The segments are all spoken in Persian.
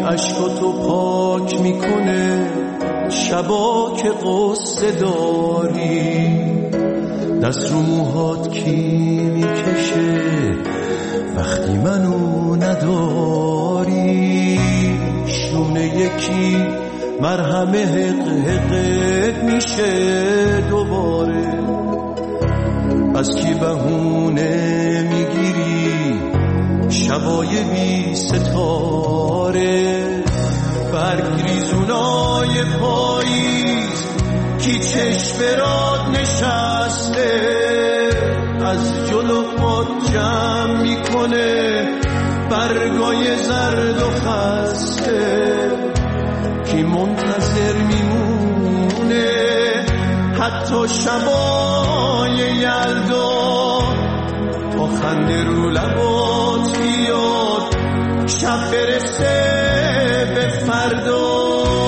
عشقاتو پاک میکنه شبا که قصه داری، دست رو موهات کی میکشه وقتی منو نداری، شونه یکی مرهمه حق حقت میشه دوباره، از کی بهونه میگیری شبای بی ستاره، برگ ریزونای پاییز کی چشم راد نشسته، از جلو خود جمع میکنه برگای زرد و خسته، کی منتظر میمونه حتی شبای یلدا، تا خنده رو لبات بیاد شب برسه به فردا.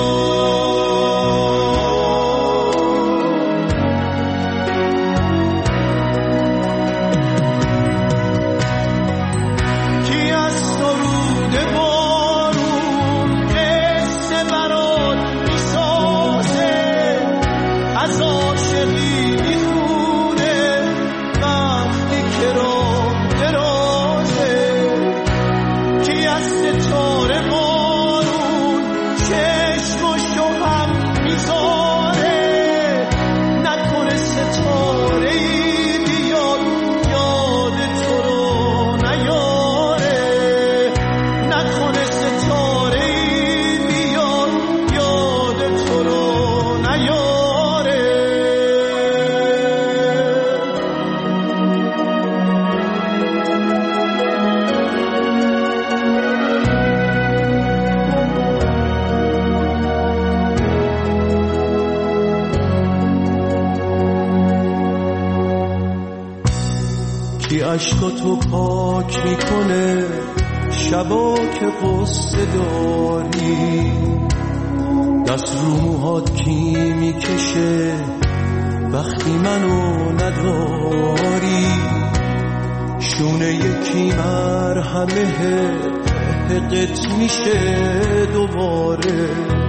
عشقاتو پاک میکنه شبا که قصه داری، دست رو موهات کی میکشه وقتی منو نداری، شونه یکی مرهمه حقت میشه دوباره،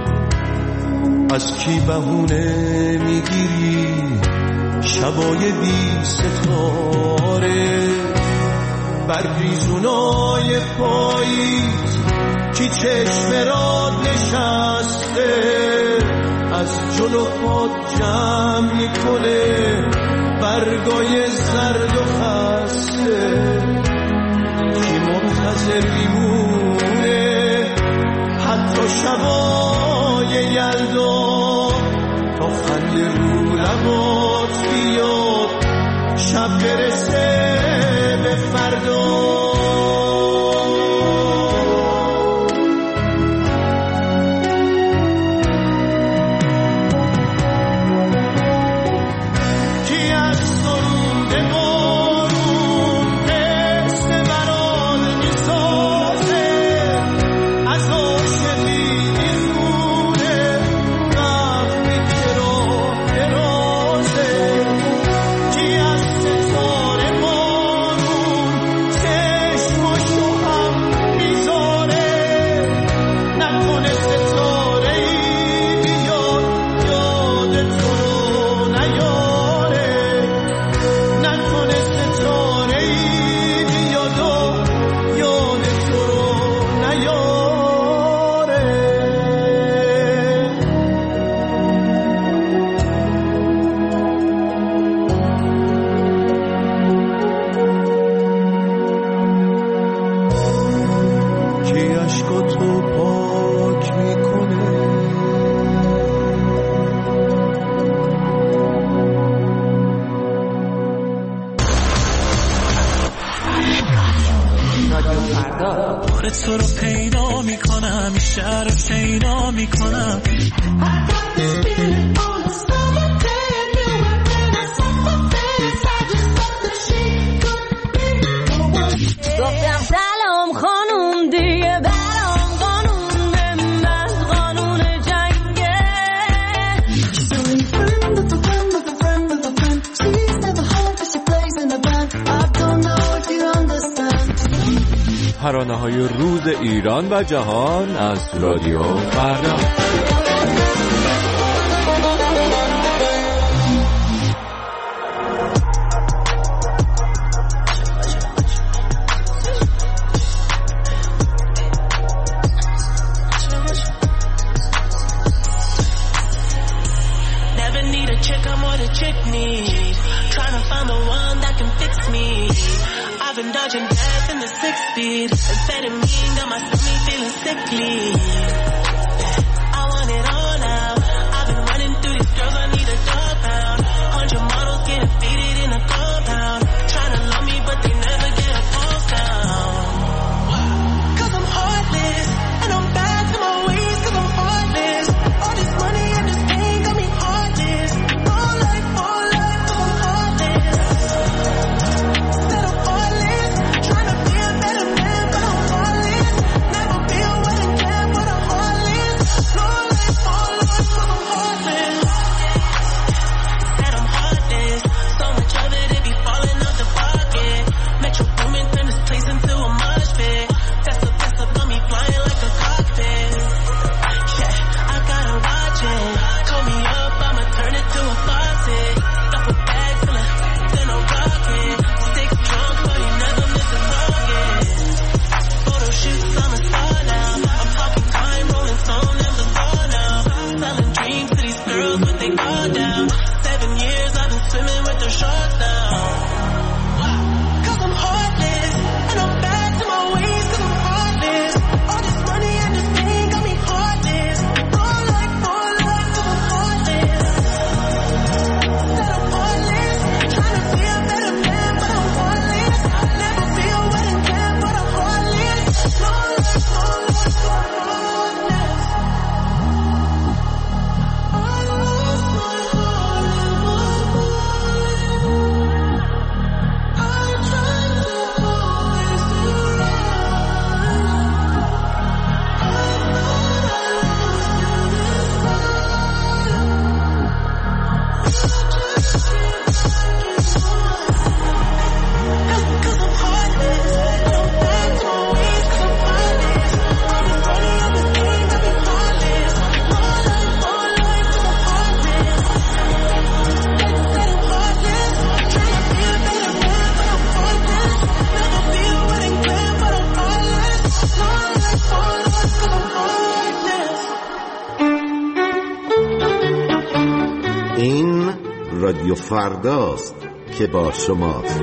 از کی بهونه میگیری شبای بی ستاره، برگریزونای پاییز کی چشم راد نشسته، از جلو خود جمع میکنه برگای زرد و خسته، کی منتظر میمونه حتی شبای یلدا، تا خنده رو لبات بیاد شب برسه به فردا. تو رو پیدا میکنم، این شهر رو پیدا میکنم. گفتم سلام خانوم دیگه برام قانون من قانون جنگه. ترانه‌های روز ایران و جهان از رادیو فردا. Dodging death in the 6-speed. Amphetamine got my stomach feeling sickly. I want it all now. I've been running through these girls, I need a dog pound. 100 models getting faded in a compound. Trying to love me, but they never get a pulse down. Cause I'm heartless, and I'm bad to my ways, cause I'm heartless. All this money and this pain got me heartless. All life, cause I'm heartless. Said I'm heartless. Trying to be a better man, but I'm heartless. Never be a wedding man, but I'm heartless. No life, cause I'm heartless. Said I'm heartless. So much of it be falling out the pocket. Metro Boomin turned this place into a mosh pit. Tesla got me flying like a cockpit. Yeah, I gotta watch it. Call me up, I'ma turn it to a faucet. Duffel bag full of then a rocket. 6 drunk, but you never miss a target. Photo shoots, I'm a star now. I'm talking time, rolling stone and the bar now. Selling dreams to these girls with they guard down. 7 years I've been swimming with the sharks now. Cause I'm heartless, and I'm bad to my ways, cause I'm heartless. All this money and this pain got me heartless. All life, cause I'm heartless. Said I'm heartless, trying to be a better man, but I'm heartless. Never be a wedding man, but I'm heartless. No life, cause I'm heartless. I lost my heart in my mind. I tried to hold it together. I thought I lost you this time. You just keep taking more. Cause I'm heartless, and I'm bad to my ways, cause I'm heartless. All this money and this pain got me heartless. No life, cause I'm heartless. Said I'm heartless, trying to be a better man, but I'm heartless. Never be a wedding man, but I'm heartless. No life, cause I'm heartless. این رادیو فرداست که با شماست.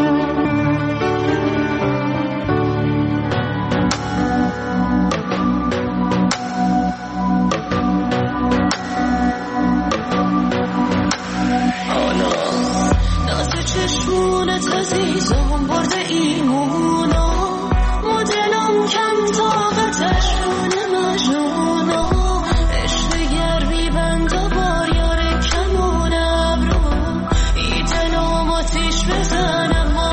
ناز چشمونت عزیزم برده ایمونا ما دلم کم طاقتش رونه مجنونا عشق گرمی بند و بار یار کمون ابرو ای دلم آتیش بزنم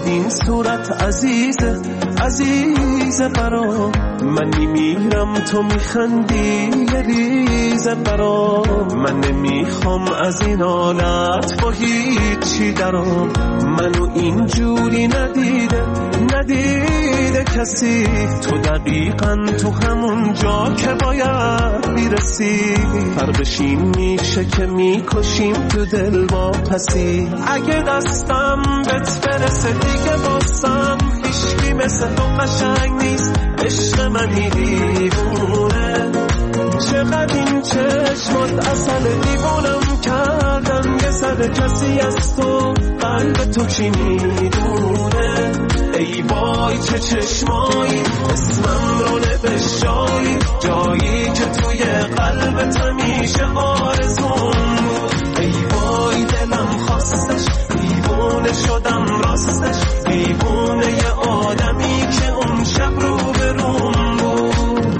چقدر این صورت عزیزه عزیزه برام، من میمیرم تو میخندی یه ریزه برام، من نمیخوام از این حالت با هیچی درام، منو اینجوری ندیده کسی، تو دقیقاً تو همون جا که باید میرسی، فرقش این میشه که میکشیم تو دل با پسی، اگه دستم بهت برسه دیگه باسم هیچکی مثل تو قشنگ نیست، عشق منی دیوونه، چقدر این چشمات اصل دیوونم کردن، یه سر کسی از تو قلب تو کی میدونه، ای وای چه چشمایی اسمم رو نوشتایی، جایی که توی قلبت همیشه آرزون بود، ای وای دلم خواستش دیوونه شدم راستش، دیوونه یه آدمی که اون شب رو به روم بود.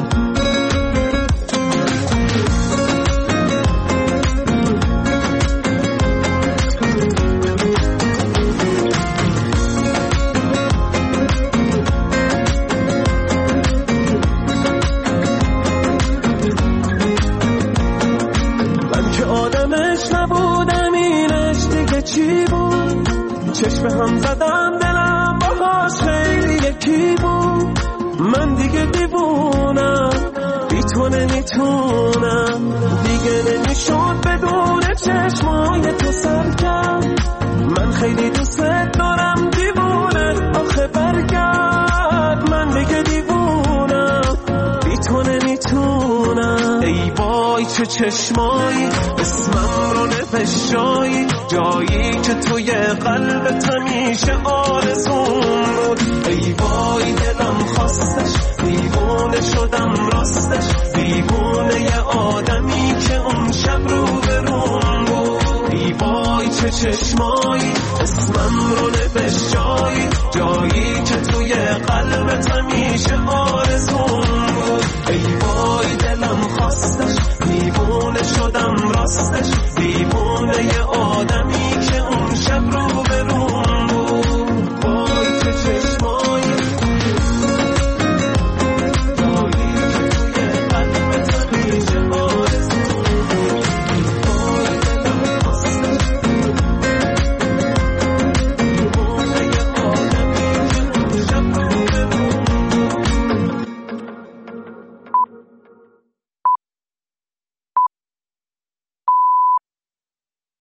چی بود چشم هم زدم دلم باهاش خیلی یکی بود، من دیگه دیوونم بی تو نمیتونم، دیگه نمیشد بدون چشمای تو سرکم، من خیلی دوست دارم دیوونه آخه برگرد، من دیگه دیوونم بی تو نمیتونم، ای وای چه چشمایی اسمم رو نوشتایی، جایی که توی قلبت همیشه آرزون بود، ای وای دلم خواستش دیوونه شدم راستش، دیوونه یه آدمی که اون شب رو به روم بود، ای وای چه چشمایی اسمم رو نوشتایی، جایی که توی قلبت همیشه آرزون بود، ای وای دلم خواستش دیوونه شدم راستش، دیوونه